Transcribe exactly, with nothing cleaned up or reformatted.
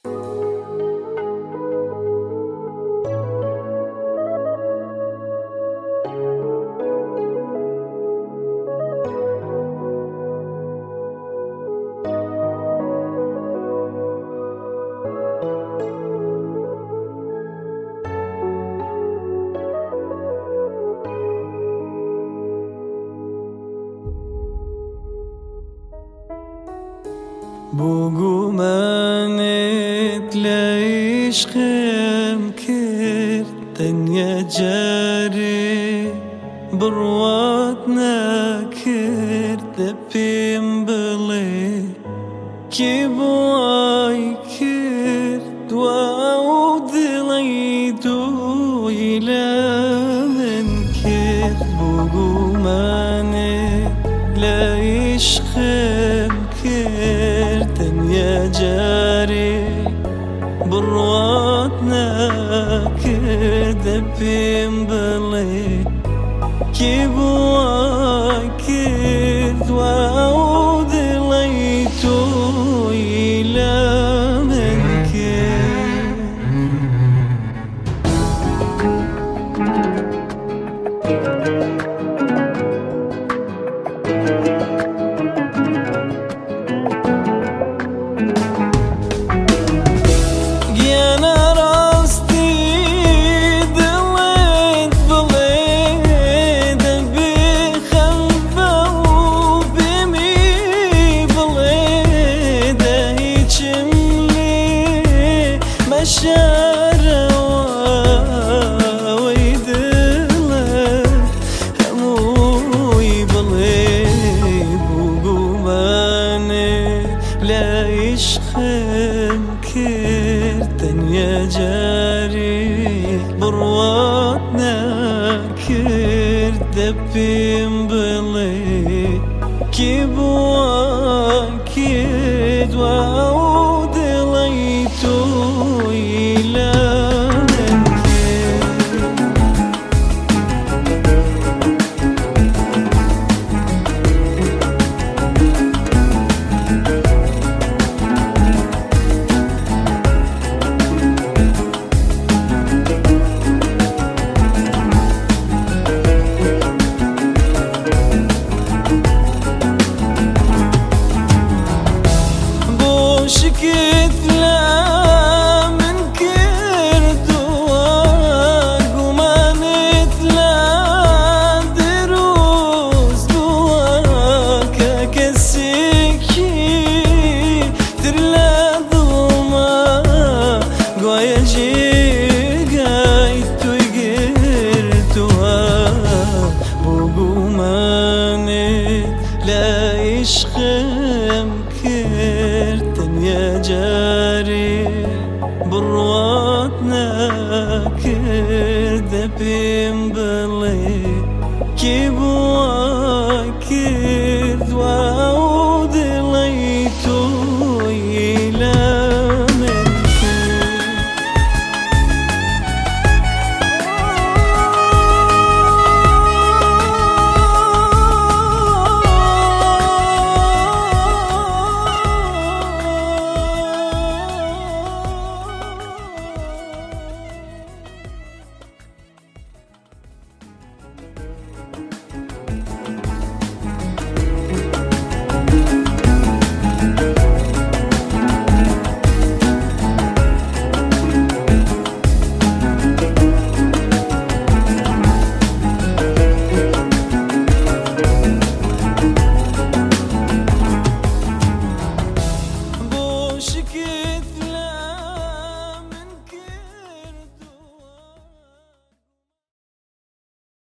بوقومانت ليش خيم كير تنيا جاري برواتنا كير دبيم بلي كيبواي كير دواود ليدو إلى من كير بوقومانت ليش خيم كير تنيا جاري برواتنا كده بيم بلي كيبوا كيد وعود ليتو إلى من كير ليش خيم كير تنيا جاري برواتنا كير دبيم بلي كيبوا كيد وعود ليتو إلى من شكيت لا من كرد واق ومانت لا دروس دواك كسكي ترلا ضوما قويا جيقايت ويقرتها وقومانت لا يشخم كير تنيا جاري برواتنا كير دبيم بل